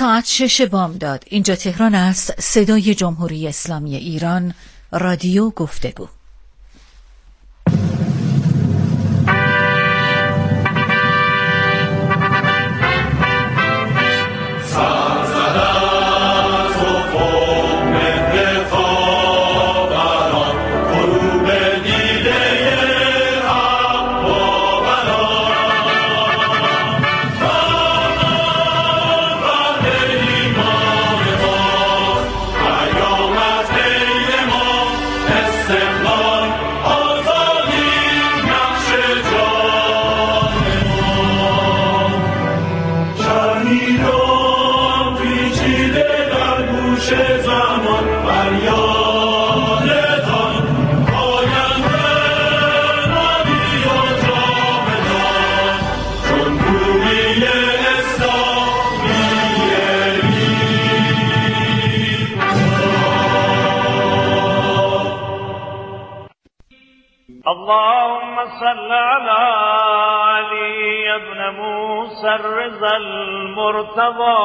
ساعت 6 بامداد. اینجا تهران است. صدای جمهوری اسلامی ایران. رادیو گفتگو. اللهم صل على علي بن موسى الرضا المرتضى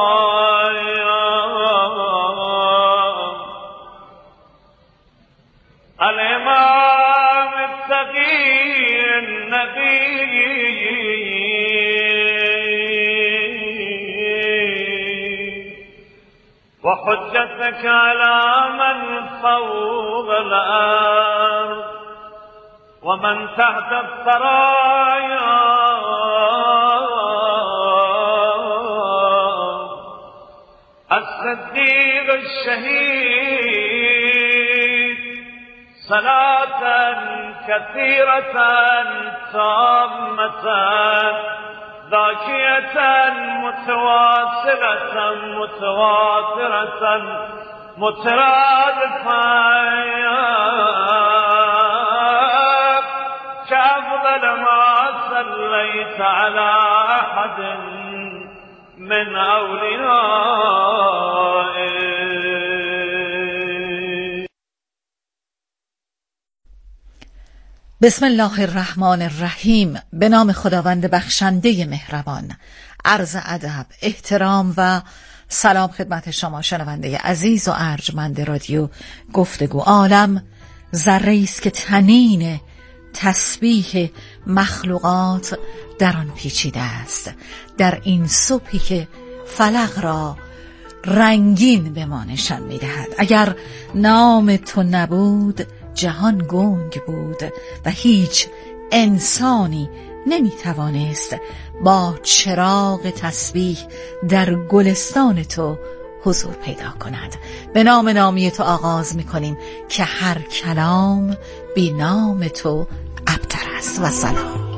الإمام التقي النبي وحجتك على من فوق الأرض ومن تحت الثرايا الصديق الشهيد صلاة كثيرة تامة ذاكية متواصلة متواترة مترادفة كأفضل ما صليت على أحد من أوليائك. بسم الله الرحمن الرحیم. به نام خداوند بخشنده مهربان. عرض ادب، احترام و سلام خدمت شما شنونده عزیز و ارجمند رادیو گفتگو. عالم ذره‌ای است که طنین تسبیح مخلوقات در آن پیچیده است. در این صبحی که فلق را رنگین به ما نشان می‌دهد. اگر نام تو نبود جهان گنگ بود و هیچ انسانی نمی‌توانست با چراغ تسبیح در گلستان تو حضور پیدا کند. به نام نامی تو آغاز می‌کنیم که هر کلام بی نام تو ابتر است. و سلام.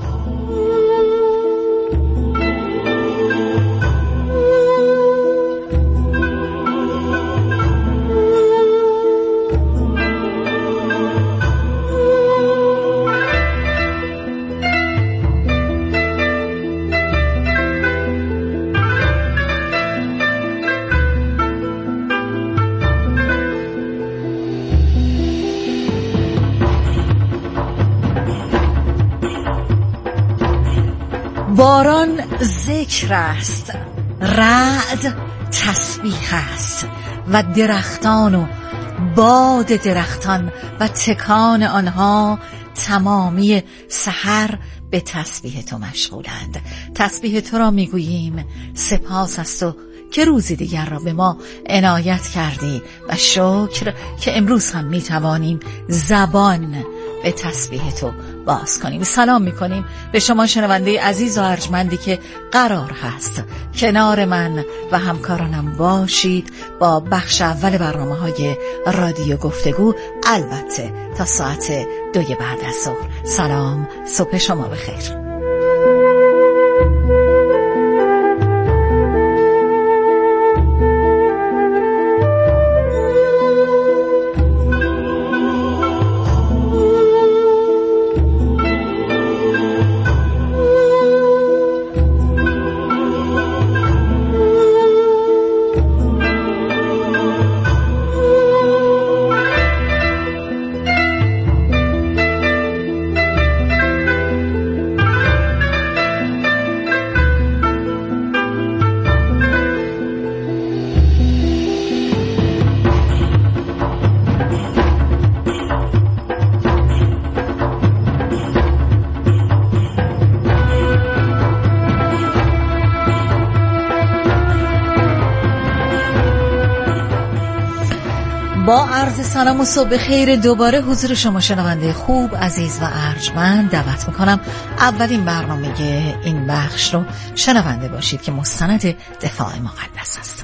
باران ذکر است، رعد تسبیح است و درختان و باد درختان و تکان آنها تمامی سحر به تسبیح تو مشغولند. تسبیح تو را میگوییم سپاس از تو که روزی دیگر را به ما عنایت کردی و شکر که امروز هم میتوانیم زبان به تسبیح تو باز کنیم. سلام میکنیم به شما شنونده عزیز و ارجمندی که قرار هست کنار من و همکارانم باشید با بخش اول برنامه‌های رادیو گفتگو، البته تا ساعت 2 بعد از ظهر. سلام، صبح شما بخیر. با عرض سلام و صبح خیر دوباره حضور شما شنونده خوب، عزیز و ارجمند دعوت میکنم اولین برنامه این بخش رو شنونده باشید که مستند دفاع مقدس هست.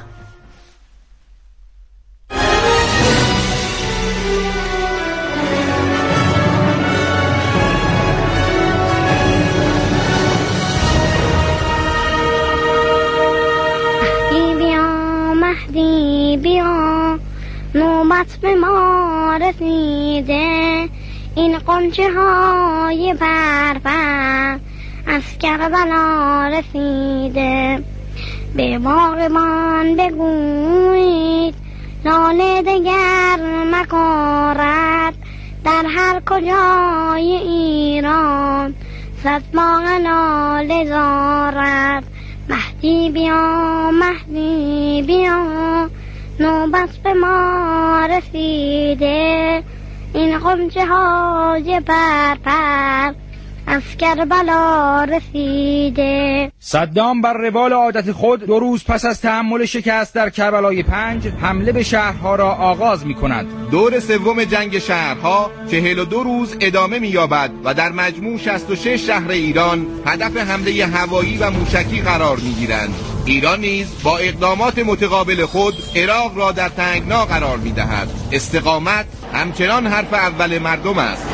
مهدی بیا نوبت به ما رسیده، این قنچه های پرپر از کربلا رسیده. به باغبان بگویید لاله دگر مکارد، در هر کجای ایران صد باغ لاله دارد. مهدی بیا مهدی بیا نوبت به ما رسیده، این غنچه های پرپر از کربلا رسیده. صدام بر روال عادت خود 2 روز پس از تحمل شکست در کربلای 5 حمله به شهرها را آغاز می کند. دور سوم جنگ شهرها 42 روز ادامه می یابد و در مجموع 66 شهر ایران هدف حمله هوایی و موشکی قرار می گیرند. ایران نیز با اقدامات متقابل خود عراق را در تنگنا قرار می دهد. استقامت همچنان حرف اول مردم است.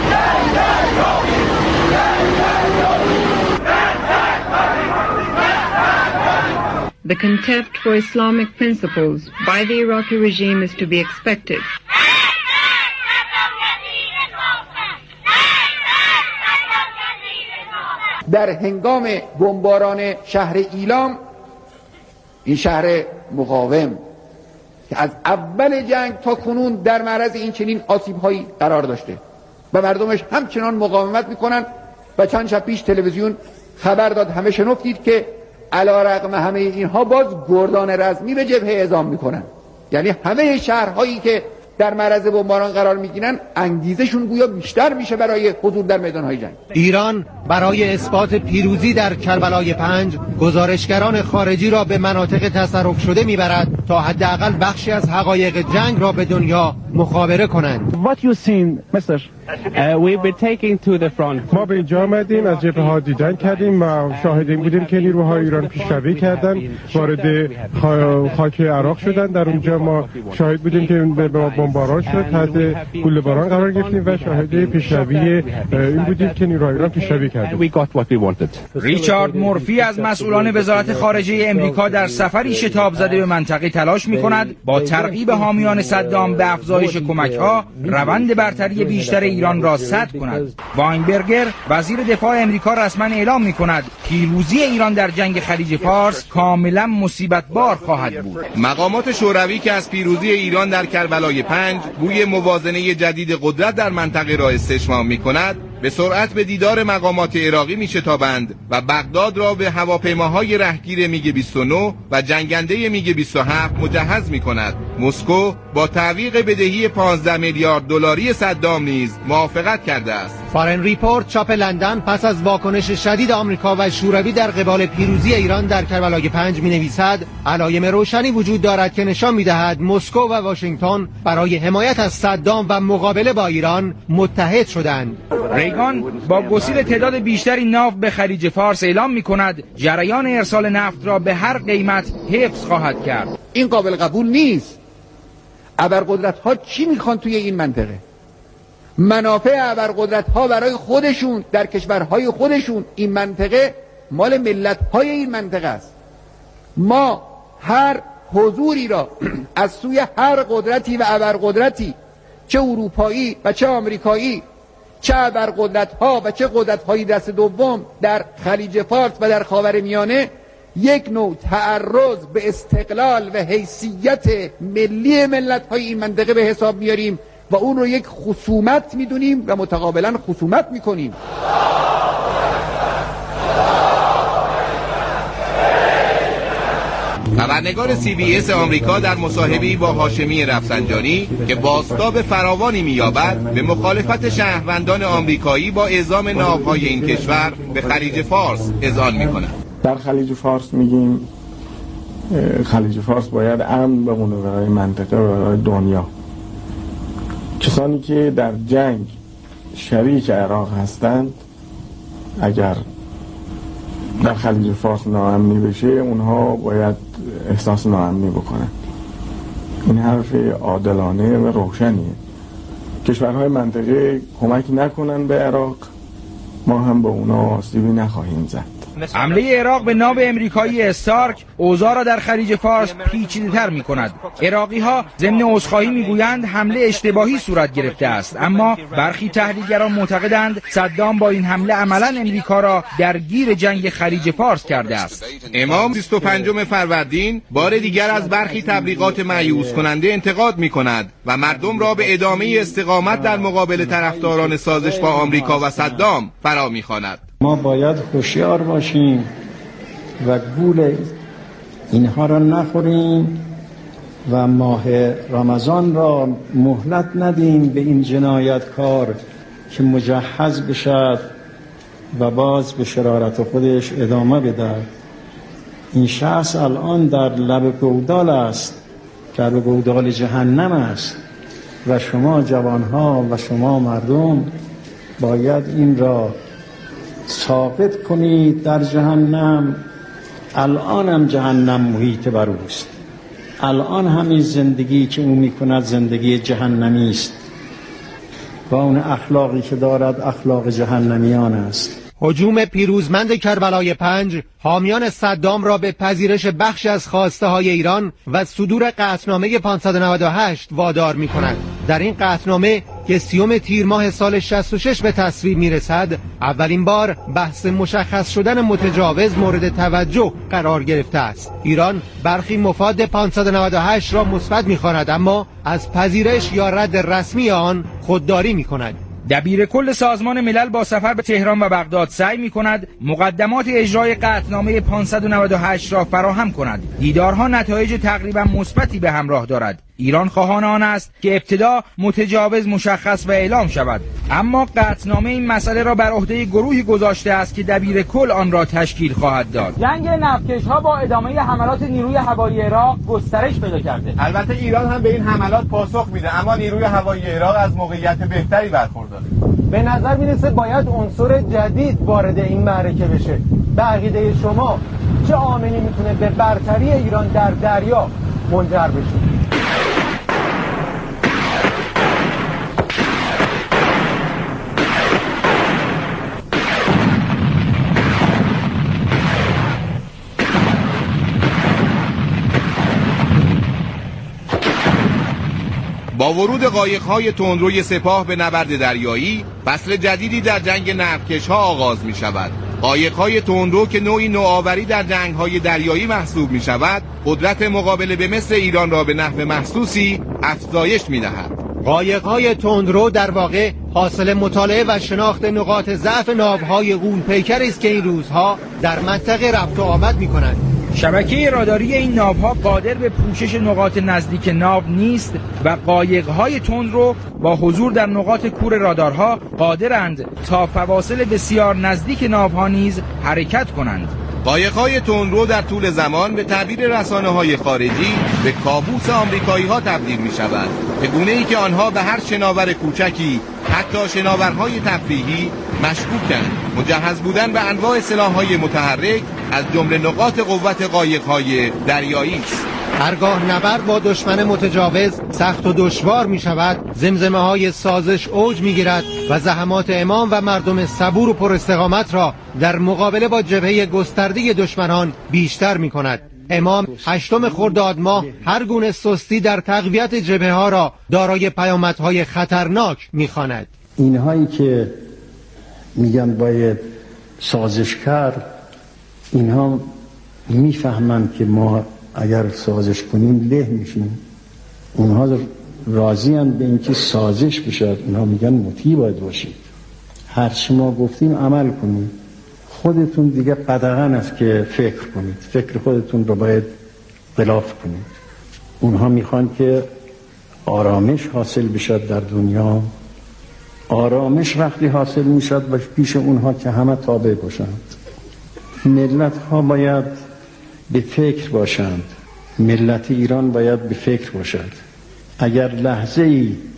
The contempt for Islamic principles by the Iraqi regime is to be expected. در هنگام بمباران شهر ایلام، این شهر مقاوم که از اول جنگ تا کنون در معرض این چنین آسیب‌هایی قرار داشته و مردمش همچنان مقاومت میکنن و چند شب پیش تلویزیون خبر داد، همه شنفتید که علیرغم همه اینها باز گردان رزمی به جبهه اعزام میکنن. یعنی همه شهرهایی که در معرض بمباران قرار میگیرن انگیزشون گویا بیشتر میشه برای حضور در میدانهای جنگ. ایران برای اثبات پیروزی در کربلای 5 گزارشگران خارجی را به مناطق تصرف شده میبرد تا حداقل بخشی از حقایق جنگ را به دنیا مخابره کنند. What you seen, Mr. We've been taking to the front. ما به اینجا آمدیم، از جبهه ها دیدن کردیم و شاهد این بودیم که نیروهای ایران پیشروی کردن، وارد خاک عراق شدن. در اونجا ما شاهد بودیم که به بمباران شد، تحت گلوله باران قرار گرفتیم و شاهد پیشروی این بودیم که نیروهای ایران پیشروی کردن. ریچارد مورفی از مسئولان وزارت خارجه امریکا در سفری شتاب زده به منطقه تلاش می‌کند با ترغیب حامیان صدام به افزایش کمک‌ها روند برتری بیشتر ایران را سد کند. واینبرگر وزیر دفاع امریکا رسما اعلام می‌کند پیروزی ایران در جنگ خلیج فارس کاملا مصیبت‌بار خواهد بود. مقامات شوروی که از پیروزی ایران در کربلای 5 بوی موازنه جدید قدرت در منطقه را استشمام می‌کند، به سرعت به دیدار مقامات عراقی می‌شتابند و بغداد را به هواپیماهای رهگیر میگ 29 و جنگنده میگ 27 مجهز می‌کند. مسکو با تعویق بدهی 15 میلیارد دلاری صدام نیز موافقت کرده است. فارن ریپورت چاپ لندن پس از واکنش شدید آمریکا و شوروی در قبال پیروزی ایران در کربلای 5 می‌نویسد علایم روشنی وجود دارد که نشان می‌دهد مسکو و واشنگتن برای حمایت از صدام و مقابله با ایران متحد شدند. ریگان با گسیل تعداد بیشتری ناو به خلیج فارس اعلام می‌کند جریان ارسال نفت را به هر قیمت حفظ خواهد کرد. این قابل قبول نیست. ابرقدرت‌ها چی می‌خوان توی این منطقه؟ منافع ابرقدرت‌ها برای خودشون در کشورهای خودشون، این منطقه مال ملت‌های این منطقه است. ما هر حضوری را از سوی هر قدرتی و ابرقدرتی، چه اروپایی و چه آمریکایی، چه ابرقدرت‌ها و چه قدرت‌های دست دوم در خلیج فارس و در خاورمیانه، یک نوع تعرض به استقلال و حیثیت ملی ملت‌های این منطقه به حساب میاریم و اون رو یک خصومت میدونیم و متقابلا خصومت میکنیم. خبرنگار CBS آمریکا در مصاحبه‌ای با هاشمی رفسنجانی که بازتاب فراوانی می‌یابد به مخالفت شهروندان آمریکایی با اعزام ناوهای این کشور به خلیج فارس اذعان می‌کند. در خلیج فارس میگیم خلیج فارس باید امن بمونه برای منطقه و برای دنیا کسانی که در جنگ شریک عراق هستند اگر در خلیج فارس ناامنی بشه اونها باید احساس ناامنی بکنند. این حرف عادلانه و روشنیه. کشورهای منطقه کمک نکنن به عراق، ما هم به اونا آسیبی نخواهیم زد. حمله عراق به ناو امریکایی استارک اوضاع را در خلیج فارس پیچیده‌تر می‌کند. عراقی‌ها ضمن عذرخواهی می‌گویند حمله اشتباهی صورت گرفته است، اما برخی تحلیلگران معتقدند صدام با این حمله عملاً امریکا را درگیر جنگ خلیج فارس کرده است. امام 25 فروردین بار دیگر از برخی تبلیغات مایوس کننده انتقاد می‌کند و مردم را به ادامه استقامت در مقابل طرفداران سازش با آمریکا و صدام فرا می‌خواند. ما باید هوشیار باشیم و گول اینها را نخوریم و ماه رمضان را مهلت ندیم به این جنایتکار که مجهز بشد و باز به شرارت خودش ادامه بده. این شخص الان در لب گودال است، در گودال جهنم است و شما جوانها و شما مردم باید این را ثابت کنید در جهنم. الان هم جهنم محیط بر اوست، الان همین زندگی که او میکند زندگی جهنمی است و اون اخلاقی که دارد اخلاق جهنمیان است. هجوم پیروزمند کربلای 5 حامیان صدام را به پذیرش بخشی از خواسته های ایران و صدور قطعنامه 598 وادار می کند. در این قطعنامه که 30 تیر ماه سال 66 به تصویب می رسد، اولین بار بحث مشخص شدن متجاوز مورد توجه قرار گرفته است. ایران برخی مفاد 598 را مثبت می خواند، اما از پذیرش یا رد رسمی آن خودداری می کند. دبیر کل سازمان ملل با سفر به تهران و بغداد سعی می کند مقدمات اجرای قطعنامه 598 را فراهم کند. دیدارها نتایج تقریبا مثبتی به همراه دارد. ایران خواهان آن است که ابتدا متجاوز مشخص و اعلام شود، اما قطعنامه این مسئله را بر عهده گروهی گذاشته است که دبیر کل آن را تشکیل خواهد داد. جنگ نفتکش‌ها با ادامه حملات نیروی هوایی عراق گسترش پیدا کرده. البته ایران هم به این حملات پاسخ میده، اما نیروی هوایی عراق از موقعیت بهتری برخورداره. به نظر میرسه باید عنصر جدید وارد این معرکه بشه. به عقیده شما چه عاملی میتونه به برتری ایران در دریا منجر بشه؟ با ورود قایق‌های تندروی سپاه به نبرد دریایی، فصل جدیدی در جنگ نفتکش‌ها آغاز می‌شود. قایق‌های تندرو که نوعی نوآوری در جنگ‌های دریایی محسوب می‌شود، قدرت مقابله به مثل ایران را به نحو محسوسی افزایش می‌دهد. قایق‌های تندرو در واقع حاصل مطالعه و شناخت نقاط ضعف ناوهای غول‌پیکری است که این روزها در منطقه رفت و آمد می‌کنند. شبکه راداری این ناوها قادر به پوشش نقاط نزدیک ناو نیست و قایق‌های تندرو با حضور در نقاط کور رادارها قادرند تا فواصل بسیار نزدیک ناوها نیز حرکت کنند. قایق‌های تندرو در طول زمان به تعبیر رسانه‌های خارجی به کابوس آمریکایی‌ها تبدیل می‌شوند، به گونه‌ای که آنها به هر شناور کوچکی، حتی شناورهای تفریحی، مشکوکند. مجهز بودن به انواع سلاح‌های متحرک از جمله نقاط قوت قایق‌های دریایی است. هرگاه نبرد با دشمن متجاوز سخت و دشوار می شود، زمزمه‌های سازش اوج می گیرد و زحمات امام و مردم صبور و پر استقامت را در مقابله با جبهه گسترده دشمنان بیشتر می کند. امام 8 خرداد ماه هر گونه سستی در تقویت جبهه ها را دارای پیامدهای خطرناک می خواند. اینهایی که میگن باید سازش کرد، اینها میفهمند که ما اگر سازش کنیم له میشیم. اونها راضی هم به اینکه سازش بشه، اونها میگن مطیع باید باشید، هرچی ما گفتیم عمل کنید. خودتون دیگه قدغن است که فکر کنید، فکر خودتون رو باید غلاف کنید. اونها میخوان که آرامش حاصل بشد در دنیا. آرامش وقتی حاصل میشد و پیش اونها که همه تابع باشند. ملت ها باید به فکر باشند، ملت ایران باید به فکر باشد. اگر لحظه ای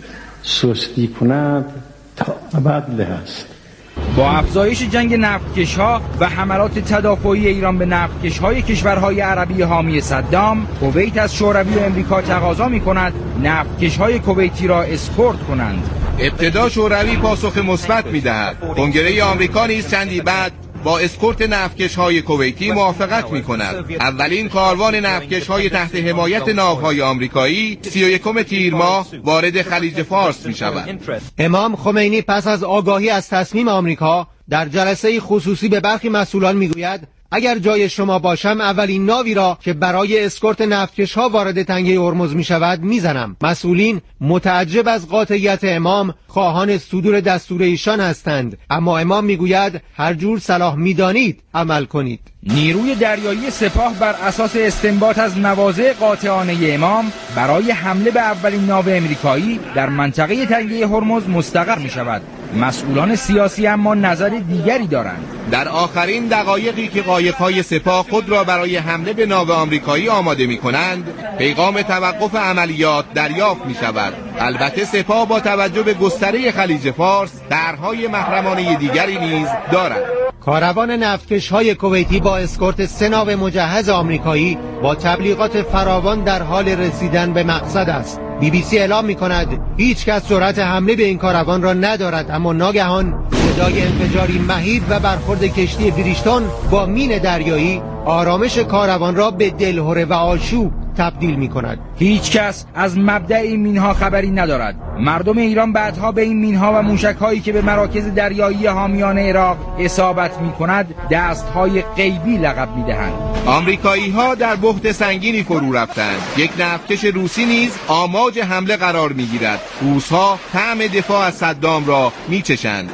سستی کند تا ابد له است. با افزایش جنگ نفتکش‌ها و حملات تدافعی ایران به نفتکش‌های کشورهای عربی حامی صدام، کویت از شوروی و امریکا تقاضا می‌کند نفتکش‌های کویتی را اسکورت کنند. ابتدا شوروی پاسخ مثبت می‌دهد. کنگره آمریکا نیز چندی بعد با اسکورت نفتکش‌های کویتی موافقت می‌کند. اولین کاروان نفتکش‌های تحت حمایت ناوهای آمریکایی 31 تیر ماه وارد خلیج فارس می‌شود. امام خمینی پس از آگاهی از تصمیم آمریکا در جلسه خصوصی به برخی مسئولان می‌گوید اگر جای شما باشم اولین ناوی را که برای اسکورت نفتکش‌ها وارد تنگه هرمز می‌شود میزنم. مسئولین متعجب از قاطعیت امام خواهان صدور دستور ایشان هستند، اما امام میگوید هر جور صلاح میدانید عمل کنید. نیروی دریایی سپاه بر اساس استنباط از مواضع قاطعانه امام برای حمله به اولین ناو امریکایی در منطقه تنگه هرمز مستقر می‌شود. مسئولان سیاسی اما نظر دیگری دارند. در آخرین دقایقی که قایق‌های سپاه خود را برای حمله به ناو آمریکایی آماده می‌کنند، پیغام توقف عملیات دریافت می‌شود. البته سپاه با توجه به گستره خلیج فارس طرح‌های محرمانه دیگری نیز دارد. کاروان نفتکش‌های کویتی با اسکورت 3 ناو مجهز آمریکایی با تبلیغات فراوان در حال رسیدن به مقصد است. BBC اعلام می‌کند هیچ کس جرأت حمله به این کاروان را ندارد، اما ناگهان صدای انفجاری مهیب و برخورد کشتی بریشتون با مین دریایی آرامش کاروان را به دلهره و آشوب تبدیل می‌کند. هیچ کس از مبدأ این مینها خبری ندارد. مردم ایران بعدها به این مینها و موشک‌هایی که به مراکز دریایی حامیان عراق اصابت می‌کند دست‌های غیبی لقب می‌دهند. آمریکایی‌ها در بحت سنگینی فرو رفتند. یک نفتکش روسی نیز آماج حمله قرار می‌گیرد. روس‌ها طعم دفاع از صدام را می‌چشند.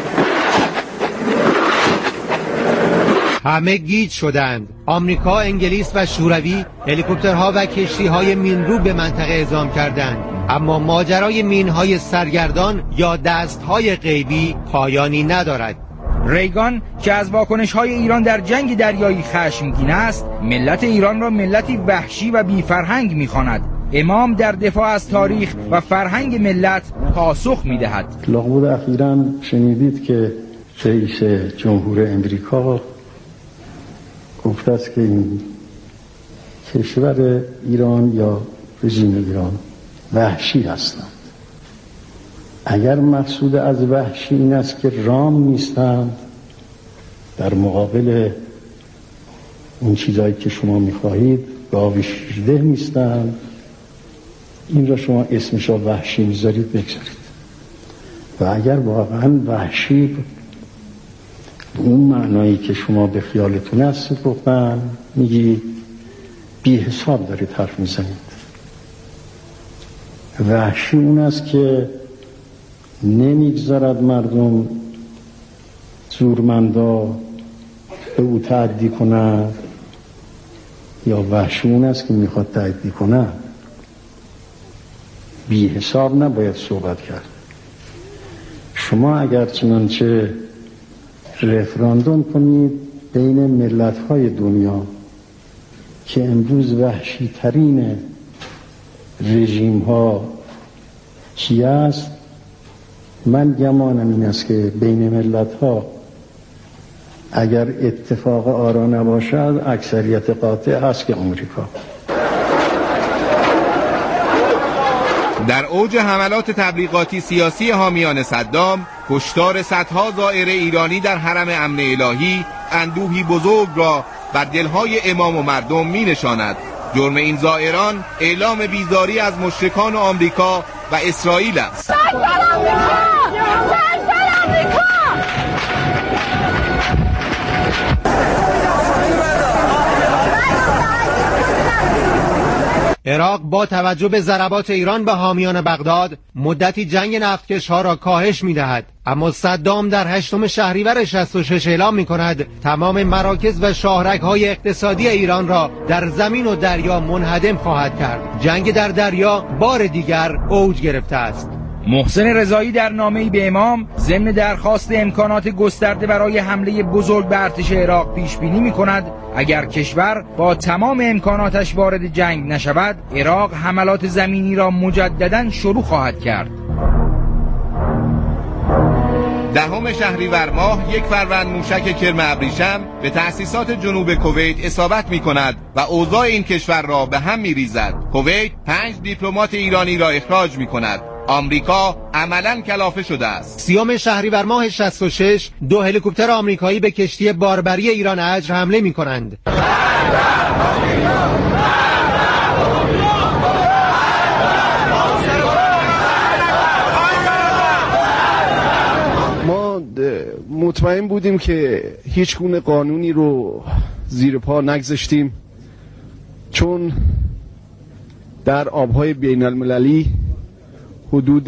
همه گیج شدند. آمریکا، انگلیس و شوروی هلیکوپترها و کشتی‌های مینرو به منطقه اعزام کردند، اما ماجرای مین‌های سرگردان یا دست‌های غیبی پایانی ندارد. ریگان که از واکنش‌های ایران در جنگ دریایی خشمگین است، ملت ایران را ملتی وحشی و بی‌فرهنگ می‌خواند. امام در دفاع از تاریخ و فرهنگ ملت پاسخ می‌دهد. لابد اخیراً شنیدید که رئیس جمهور امریکا گفته است که این کشور ایران یا رژیم ایران وحشی هستند. اگر مقصود از وحشی این است که رام نیستند در مقابل اون چیزایی که شما میخواهید، گاو شیرده نیستند، این را شما اسمش را وحشی میذارید، بگذارید. و اگر واقعا وحشی اون معنایی که شما به خیالتون است گفتن، میگی بی حساب دارید حرف میزنید. وحشی اون است که نمیگذارد مردم زورمندا به او تعدی کنند، یا وحشی اون است که میخواد تعدی کنند. بی حساب نباید صحبت کرد. شما اگر چنانچه رفراندوم کنید بین ملت‌های دنیا که امروز وحشی ترین رژیم‌ها چی است، من گمانم این است که بین ملت‌ها اگر اتفاق آرا نباشد اکثریت قاطع است که آمریکا. در اوج حملات تبلیغاتی سیاسی حامیان صدام، کشتار صدها زائر ایرانی در حرم امن الهی اندوهی بزرگ را بر دلهای امام و مردم می نشاند. جرم این زائران اعلام بیزاری از مشرکان و آمریکا و اسرائیل است. عراق با توجه به ضربات ایران به حامیان بغداد مدتی جنگ نفتکش‌ها را کاهش می‌دهد، اما صدام در 8 شهریور 66 اعلام می‌کند تمام مراکز و شاهرگ‌های اقتصادی ایران را در زمین و دریا منهدم خواهد کرد. جنگ در دریا بار دیگر اوج گرفته است. محسن رضایی در نامه‌ای به امام ضمن درخواست امکانات گسترده برای حمله بزرگ به ارتش عراق پیش بینی می‌کند اگر کشور با تمام امکاناتش وارد جنگ نشود، عراق حملات زمینی را مجدداً شروع خواهد کرد. دهم شهریور ماه یک فروند موشک کرم ابریشم به تأسیسات جنوب کویت اصابت می کند و اوضاع این کشور را به هم می ریزد. کویت 5 دیپلمات ایرانی را اخراج می کند. آمریکا عملاً کلافه شده است. 30 شهریور ماه 66 2 هلیکوپتر آمریکایی به کشتی باربری ایران اجر حمله می کنند. ما مطمئن بودیم که هیچ گونه قانونی رو زیر پا نگذاشتیم، چون در آبهای بین المللی حدود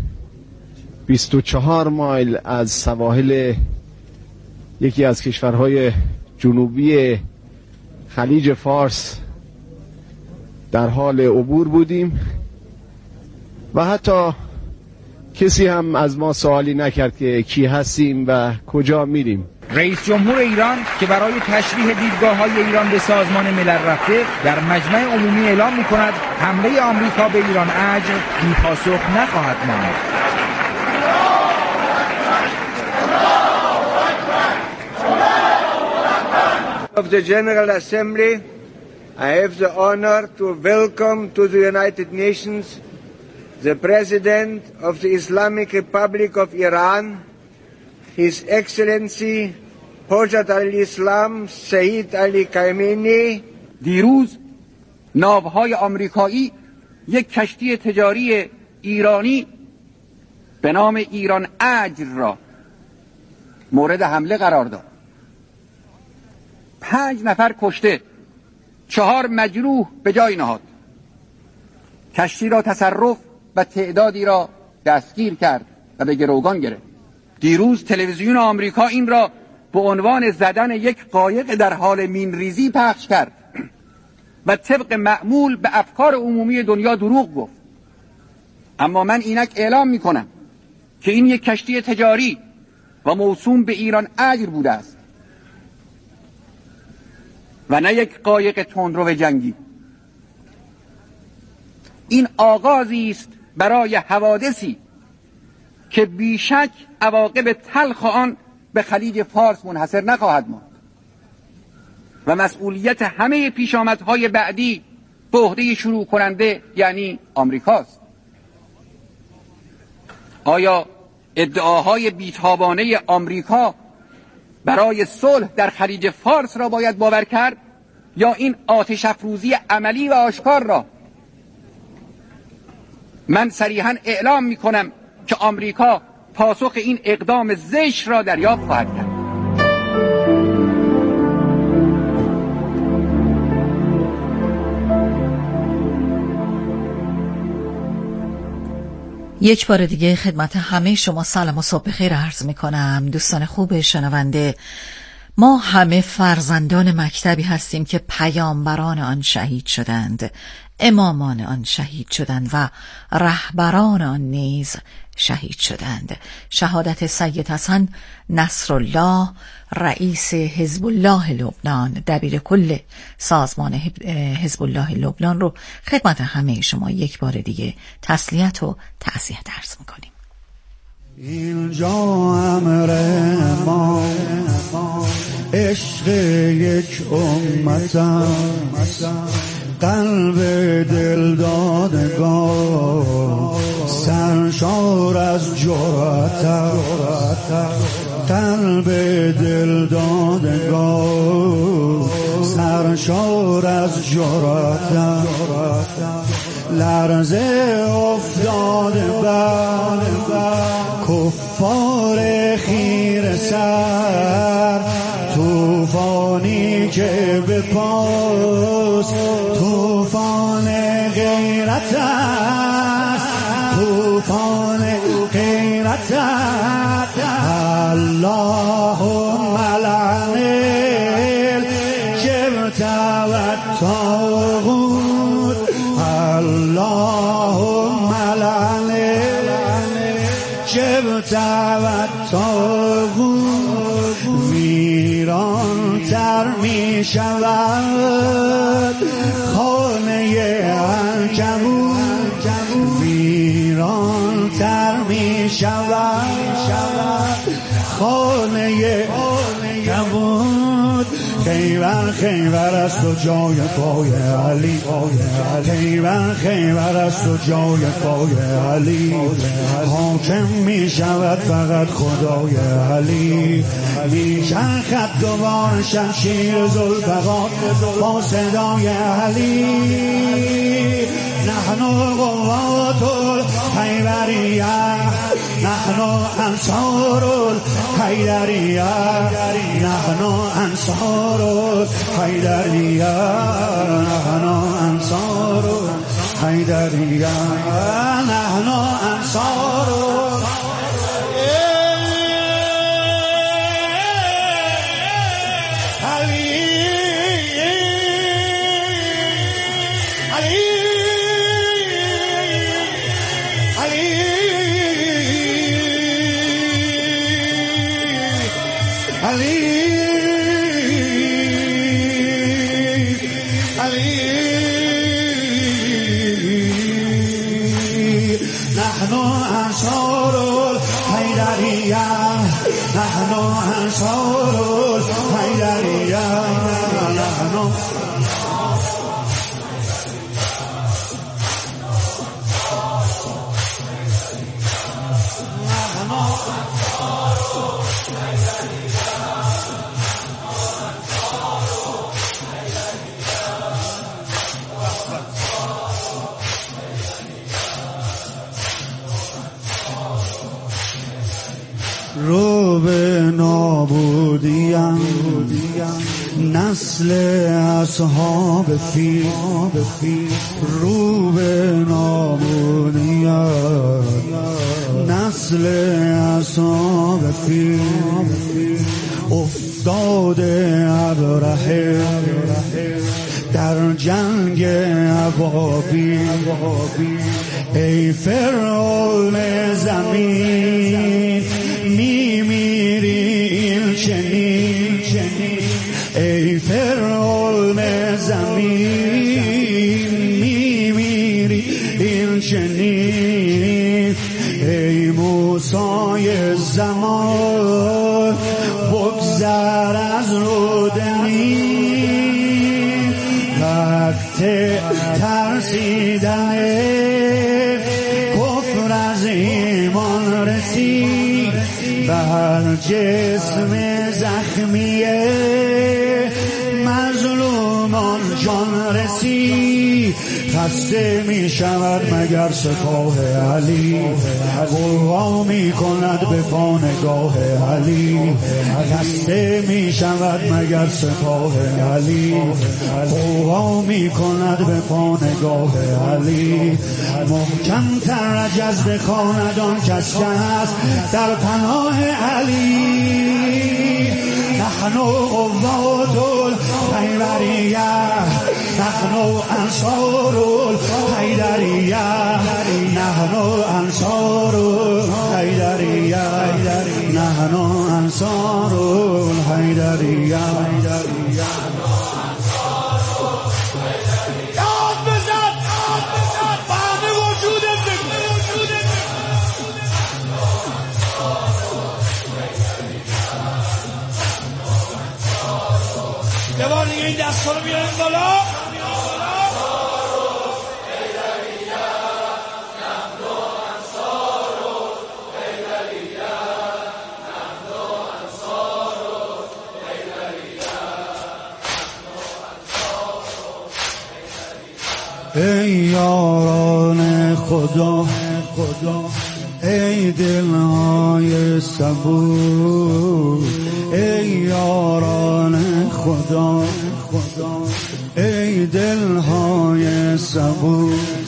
24 مایل از سواحل یکی از کشورهای جنوبی خلیج فارس در حال عبور بودیم و حتی کسی هم از ما سوالی نکرد که کی هستیم و کجا میریم. رئیس جمهور ایران که برای تشریح دیدگاه‌های ایران به سازمان ملل رفته در مجمع عمومی اعلام می‌کند حمله آمریکا به ایران اجر بی‌پاسخ نخواهد ماند. Of the General Assembly, I have the honor to welcome to the United Nations the President of the Islamic Republic of Iran, His Excellency حجت الاسلام سید علی خامنه‌ای. دیروز ناوهای آمریکایی یک کشتی تجاری ایرانی به نام ایران اجر را مورد حمله قرار داد. 5 نفر کشته، 4 مجروح به جای نهاد. کشتی را تصرف و تعدادی را دستگیر کرد و به گروگان گرفت. دیروز تلویزیون آمریکا این را به عنوان زدن یک قایق در حال مینریزی پخش کرد و طبق معمول به افکار عمومی دنیا دروغ گفت. اما من اینک اعلام میکنم که این یک کشتی تجاری و موسوم به ایران اجر بوده است و نه یک قایق تندرو جنگی. این آغازی است برای حوادثی که بیشک عواقب تلخ آن به خلیج فارس منحصر نخواهد ماند و مسئولیت همه پیشامدهای بعدی به عهده شروع کننده یعنی آمریکاست. آیا ادعاهای بیتابانه آمریکا برای صلح در خلیج فارس را باید باور کرد یا این آتش افروزی عملی و آشکار را؟ من صریحاً اعلام می کنم که آمریکا پاسخ این اقدام زشت را دریافت خواهد کرد. یک بار دیگه خدمت همه شما سلام و صبح بخیر عرض می کنم. دوستان خوب شنونده، ما همه فرزندان مکتبی هستیم که پیامبران آن شهید شدند، امامان آن شهید شدند و رهبران آن نیز شهید شدند. شهادت سید حسن نصرالله رئیس حزب الله لبنان، دبیر کل سازمان حزب الله لبنان رو خدمت همه شما یک بار دیگه تسلیت و تعزیت عرض میکنیم. اینجا امر ما عشق یک امتم، قلب دل دادگاه سرشار از جرأتم، قلب دل دادگاه سرشار از جرأتم، لرزه افتاده بر کفار خیره سر، طوفانی که به پاس طوفان غیرت است، طوفان غیرت است. اللهم لعن الجبت و الطاغوت، اللهم لعن الجبت و الطاغوت. ویران تر می شود خانه عنکبوت، ویران تر می شود خانه کبود خیبر خیبر است و جای پای علی خیبر است و جای پای علی حاکم می شود فقط خدای علی میچرخد دوباره شمشیر ذوالفقار با صدای علی نحن قوات الحیدریه نحن انصار الحیدریه نحن انصار الحیدریه نحن انصار الحیدریه نحن انصار نحن انصار الحیدریه نحن انصار الحیدریه نحن رو به نابودیم نسل اصحاب فیل رو به نابودیم نسل اصحاب فیل افتاده ابرهه در جنگ ابابیل ای فرعون زمین میمیری این چنین ای فرعون زمین میمیری این چنین ای موسی زمان بگذر از رودنی وقت ترسیدن کفر از ایمان رسید بر جسم زخمیه مظلومان جان رسید خسته می شود مگر سپاه علی غوا می کند به پانگاه علی خسته می شود مگر سپاه علی غوا می کند به پانگاه علی محکم تر جذب خاندان کس است در پناه علی نحن قوات الحیدریه نحن انصار الحیدریه نحن انصار الحیدریه نحن انصار الحیدریه یه بار دیگه این دست رو بیاریم بالا ای یاران خدا ای دلهای صبور ای یاران خدا ای دلهای صبور